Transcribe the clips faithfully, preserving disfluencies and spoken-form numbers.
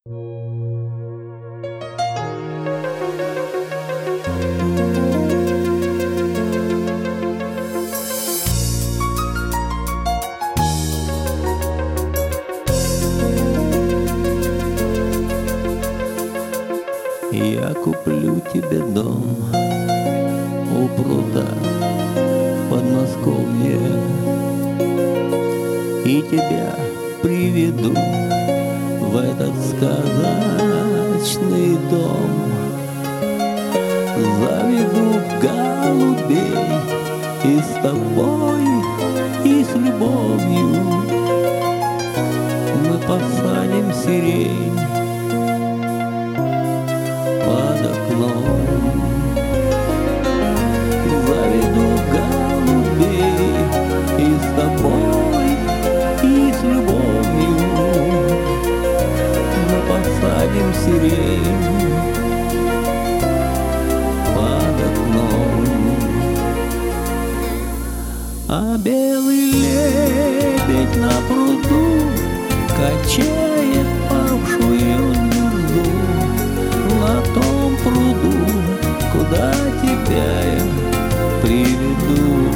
Я куплю тебе дом у пруда в Подмосковье и тебя приведу в этот сказочный дом. Заведу голубей и с тобой, и с любовью мы посадим сирень под окном. Заведу голубей и с тобой, и с любовью мы посадим сирень под окном. А белый лебедь на пруду качает павшую звезду на том пруду, куда тебя я приведу.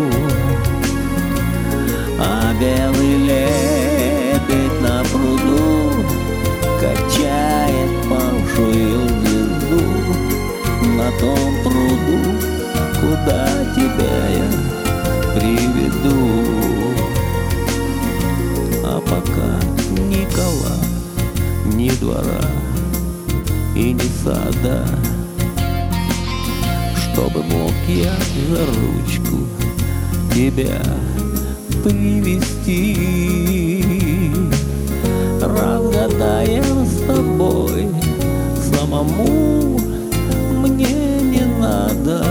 А белый лебедь на пруду качает павшую звезду на том пруду, куда тебя я приведу. А пока ни кола, ни двора и ни сада, чтобы мог я за ручку тебя привести, разгадаем с тобой, самому мне не надо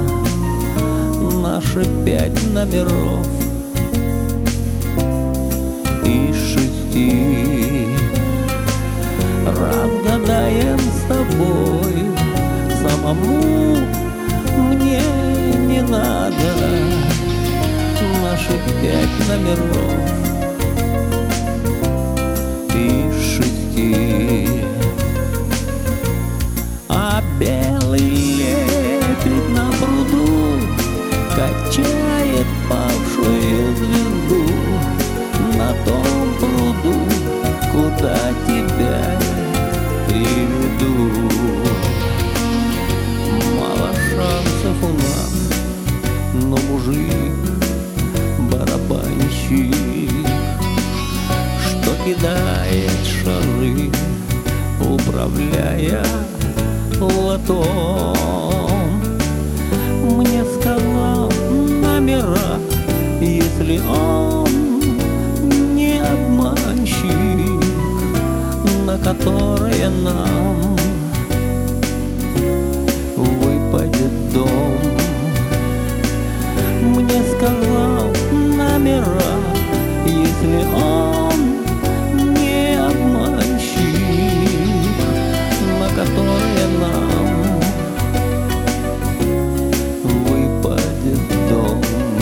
наши пять номеров из шести. Разгадаем с тобой, самому мне не надо наши пять номеров из шести. А белый лебедь на пруду качает павшую звезду на том пруду, куда тебя приведу. Мало шансов у нас, но мужик барабанщик, что кидает шары, управляя лотом. Мне сказал номера, если он не обманщик, на которое нам выпадет дом. Мне сказал номера, если он не обманщик, на которое нам выпадет дом.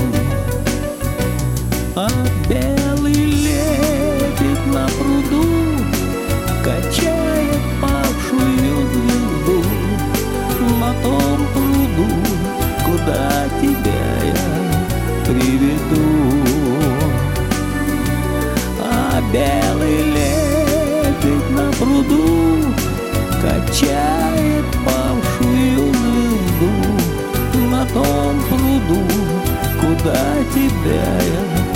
А белый лебедь на пруду качает павшую звезду на том пруду, куда тебя я приведу. А белый лебедь на пруду качает павшую звезду на том пруду, куда тебя я